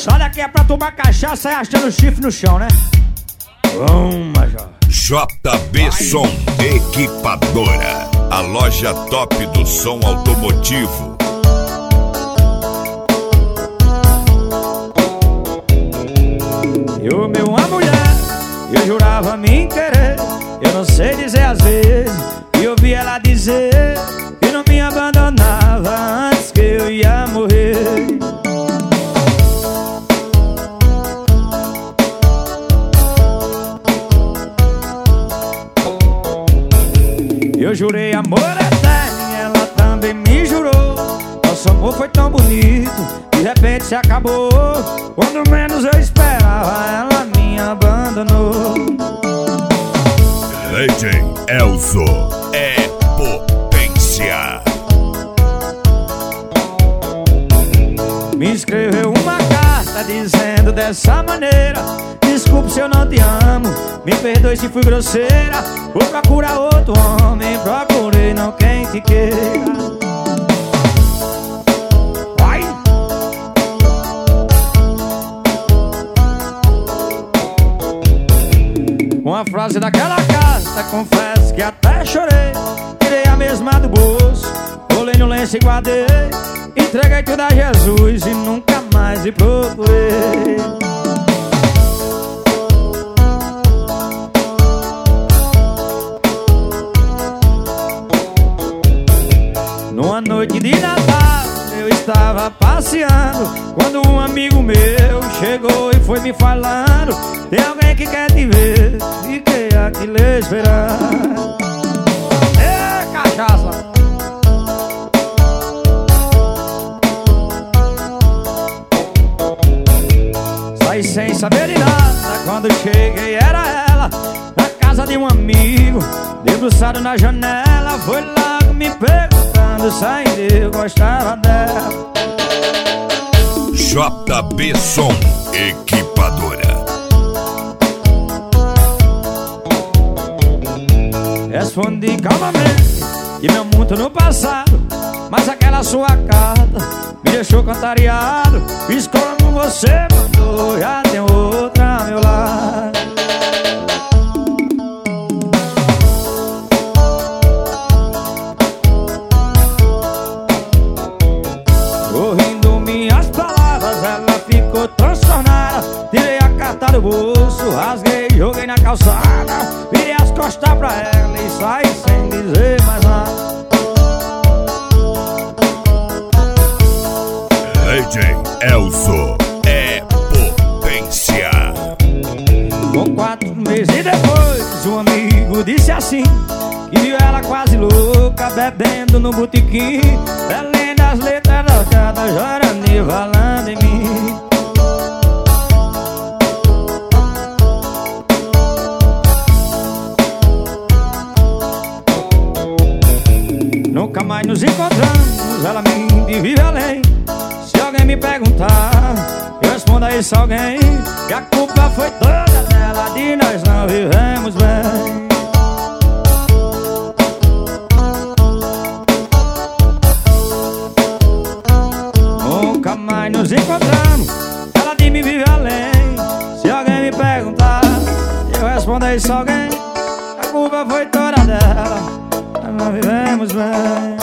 Sai daqui é pra tomar cachaça e arrastando o chifre no chão, né? Major. JB Som Equipadora, a loja top do som automotivo. Eu, meu, uma mulher, eu jurava me querer. Eu não sei dizer às vezes, e eu vi ela dizer que não me abandonava antes que eu ia morrer. Eu jurei amor eterno e ela também me jurou. Nosso amor foi tão bonito, de repente se acabou. Quando menos eu esperava, ela me abandonou. DJ Elzo é potência. Me escreveu uma carta dizendo dessa maneira: desculpe se eu não te amo, me perdoe se fui grosseira. Vou procurar outro homem, procurei não quem te queira. Vai! Uma frase daquela carta, confesso que até chorei. Tirei a mesma do bolso, colei no lenço e guardei. Entreguei tudo a Jesus e nunca mais me procurei. Numa noite de Natal eu estava passeando, quando um amigo meu chegou e foi me falando: tem alguém que quer te ver, fiquei aqui lhe esperando. Ê, cachaça! Saí sem saber de nada, quando cheguei era ela, na casa de um amigo, debruçado na janela. Foi logo me perguntando se ainda eu gostava dela. JB Som Equipadora. Respondi calmamente que meu mundo no passado, mas aquela sua carta me deixou contrariado. Fiz como você mandou, já tem outra ao meu lado. Ouvindo minhas palavras, ela ficou transtornada. Tirei a carta do bolso, rasguei, joguei na calçada. Virei as costas pra ela e saí sem dizer mais nada. DJ Elzo é potência. Com 4 meses depois, um amigo disse assim, que viu ela quase louca, bebendo no botequim, lendo as letras da cada Jarani falando em mim. Nunca mais nos encontramos, ela me vive além. Se alguém me perguntar, eu respondo a esse alguém que a culpa foi toda dela, de nós não vivemos bem. Nunca mais nos encontramos, ela de me vive além. Se alguém me perguntar, eu respondo a esse alguém, a culpa foi toda dela, nós não vivemos bem.